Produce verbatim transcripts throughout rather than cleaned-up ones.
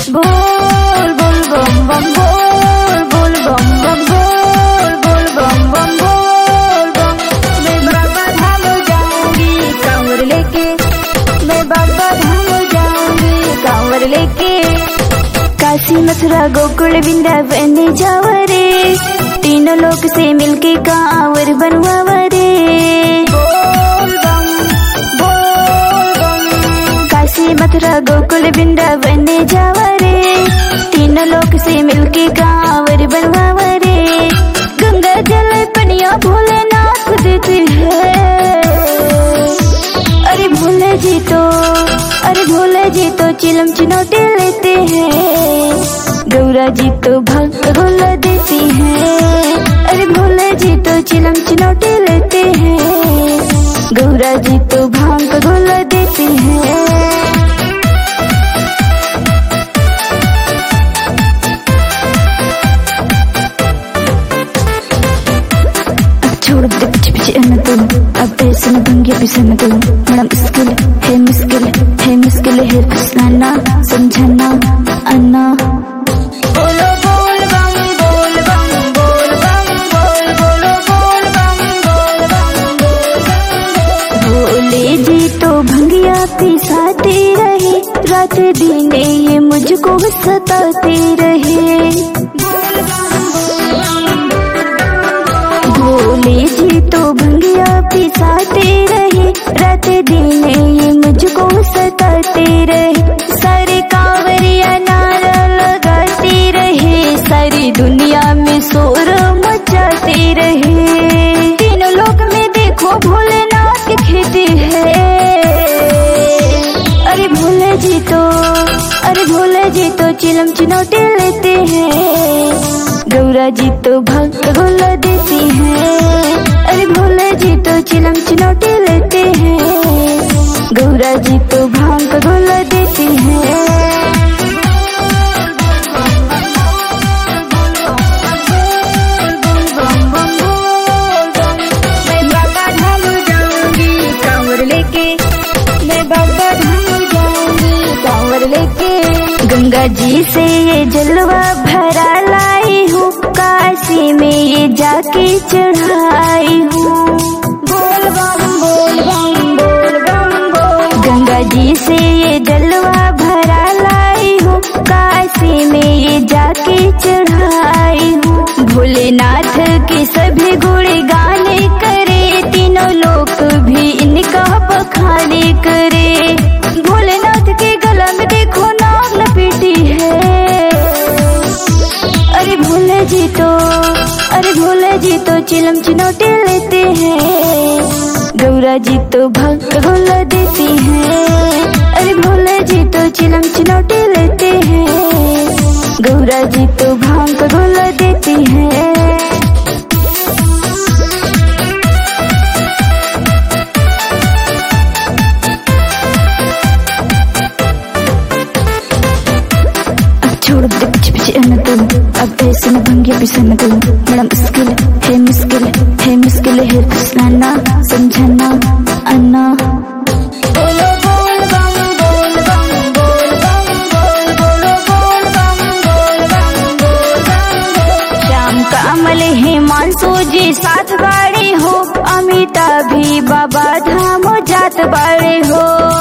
बोल बोल बम बम बोल बोल बम बम बोल बोल बम बम बोल बम। मैं बाबा धाम जाऊंगी कांवर लेके, मैं बाबा धाम जाऊंगी कांवर लेके। काशी मथुरा गोकुल वृंदावन जावा रे, तीनों लोक से मिलके कांवर बनवावा रे। बोल बम बोल बम। काशी मथुरा गोकुल वृंदावन जावा रे, तीनों लोक से मिलके कांवर बनवावा रे। गंगा जल पनिया भोलेनाथ देते हैं। अरे भोले जी तो अरे भोले जी तो चिलम चिनौटे लेते हैं, गौरा जी तो भक्त गोला देती हैं। अरे भोले जी तो चिलम चिनौटे लेते हैं, गौरा जी तो भांग गोला देती हैं। छोड़ दे पीछे पीछे न तू, अब ऐसे न भंगिया पीछे न तू। बड़ा मुश्किल है मुश्किल है मुश्किल है फसाना समझाना अन्ना। बोलो बोल बम बोल बम बोल बम बोल बोलो बोल बम बोल बम बोल बम। भोले जी तो भंगिया पिसाते रहे, रात दिन ये मुझको सताते रहे। भोले जी तो भंगिया पिसाते रहे, रात दिन ये मुझको सताते रहे। सारे कांवरिया नारा लगाते रहे, सारी दुनिया में शोर मचाते रहे। तीनों लोक में देखो भोलेनाथ की खेती है। अरे भोले जी तो अरे भोले जी तो चिलम चिनौटे लेते हैं, गौरा जी तो भक्त गोला देती हैं। अरे भोले जी तो चिलम चिनौटे लेते हैं, गौरा जी तो भांग गोला देती हैं। मैं बाबा धाम जाऊंगी कांवर लेके, मैं बाबा धाम जाऊंगी कांवर लेके। गंगा जी से ये जलवा भरा लाई हूँ, काशी में ये जाके चढ़ाई हूँ। बोल बम बोल बम बोल बम बोल। गंगा जी से ये जलवा भरा लाई हूँ, काशी में ये जाके चढ़ाई हूँ। भोलेनाथ के सभी गुण गाने करे, तीनों लोक भी इनका बखाने करे। भोलेनाथ के गला में देखो नाग लपेटी है। अरे भोले जी तो अरे भोले जी तो चिलम चिनौटे लेते हैं, गौरा जी तो भक्त गोला देती हैं। अरे भोले जी तो चिलम चिनौटे लेते हैं, गौरा जी तो भांग गोला देती हैं। छोड़ दे पीछे पीछे न तू, अब ऐसे न भंगिया पीछे न तू। बड़ा मुश्किल है मुश्किल है मुश्किल है फसाना समझाना अन्ना। बोलो बोल बम बोल बम बोल बम बोल बोलो बोल बम बोल बम बोल बम। श्याम कमल हिमांशु जी साथ बाड़े हो, अमिता भी बाबा धाम जात बाड़े हो।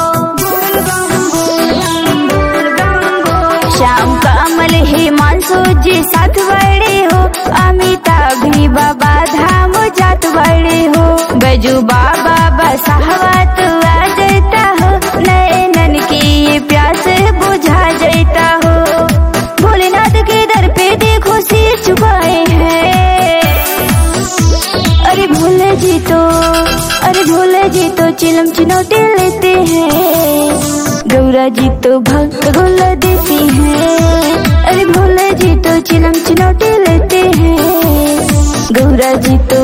श्याम कमल हिमांशु जी साथ बड़े हो, अमिता भी बाबा धाम जात बड़े हो। बजू बाबा बसावा तो आ जाता हो, नैनन की ये प्यास बुझा जाता हो। भोलेनाथ के दर पे देखो सिर झुकाए हैं। अरे भोले जी तो अरे भोले जी तो चिलम चिनौटे लेते हैं, गौरा जी तो भक्त गोला देती हैं। अरे भोले जी तो चिलम चिनौटे लेते हैं, गौरा जी तो